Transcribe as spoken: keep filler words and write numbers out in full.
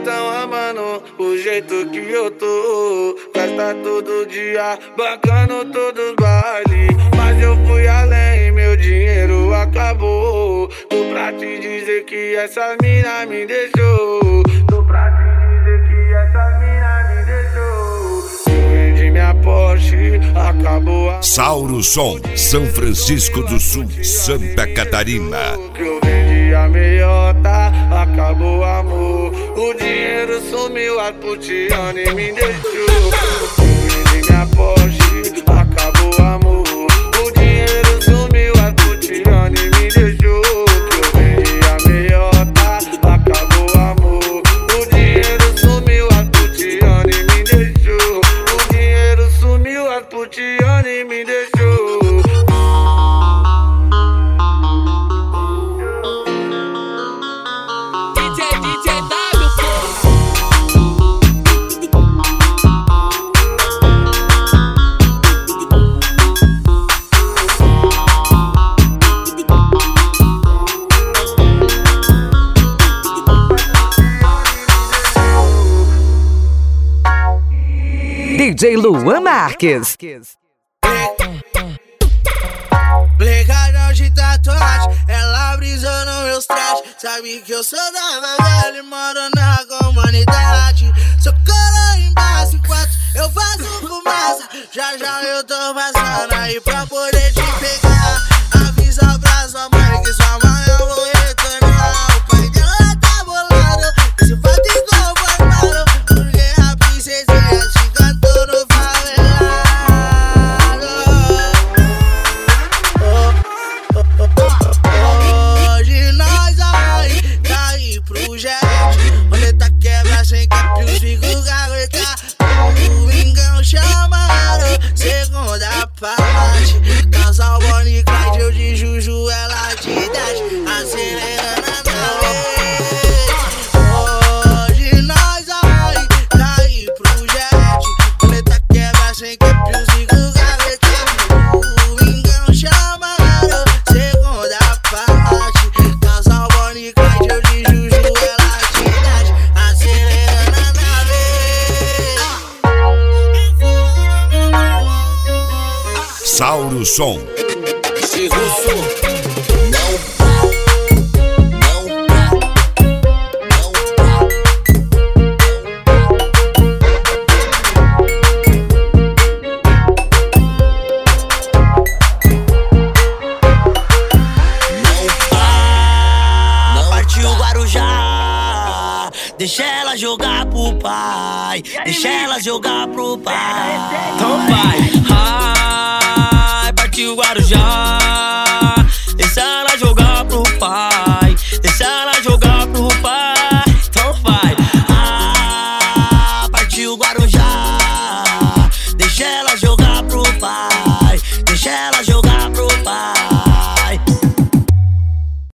tão amando o jeito que eu tô. Festa todo dia, bancando todos os bailes. Mas eu fui além, meu dinheiro acabou. Tô pra te dizer que essa mina me deixou. Tô pra te dizer que essa mina me deixou. Eu vendi minha Porsche, acabou a... Sauro Som, São Francisco do Sul, Santa Catarina. Que eu vendi a meiota, acabou o amor. O dinheiro sumiu, a putiane me deixou. Eu vendi minha Porsche, acabou o amor. O dinheiro sumiu, a putiane me deixou. Que eu vendi a meiota, acabou o amor. O dinheiro sumiu, a putiane me deixou. O dinheiro sumiu, a putiane me deixou. D J Luan Marques. Blecadão de tatuagem, ela brisou no meus trajes. Sabe que eu sou da favela e moro na comunidade. Sou coro embaixo enquanto eu faço fumaça. Já já eu tô passando aí pra poder te pegar. Avisa pra sua mãe que sua mãe eu vou retornar. O pai dela tá bolado, esse fato inconformado. Porque a princesinha te cantou no favelado. Hoje nós vai cair pro jet. Roleta quebra sem cap, os bicos gaguetar. O Vingão chamaram, segunda parte. Casal Bonnie e Clyde, eu de Juju, ela de dez. Acelerando a vez. Hoje nós vai cair pro jet. Roleta quebra sem cap, os bicos gaguetar. O Vingão chamaram, segunda parte. Casal Bonnie e Clyde, eu de Juju, ela de dez. Acelerando a vez. Sauro Som. Se russo não deixa ela jogar pro pai, deixa ela jogar pro pai. Então vai, ai, partiu Guarujá. Deixa ela jogar pro pai, deixa ela jogar pro pai. Então vai, ah, partiu Guarujá. Deixa ela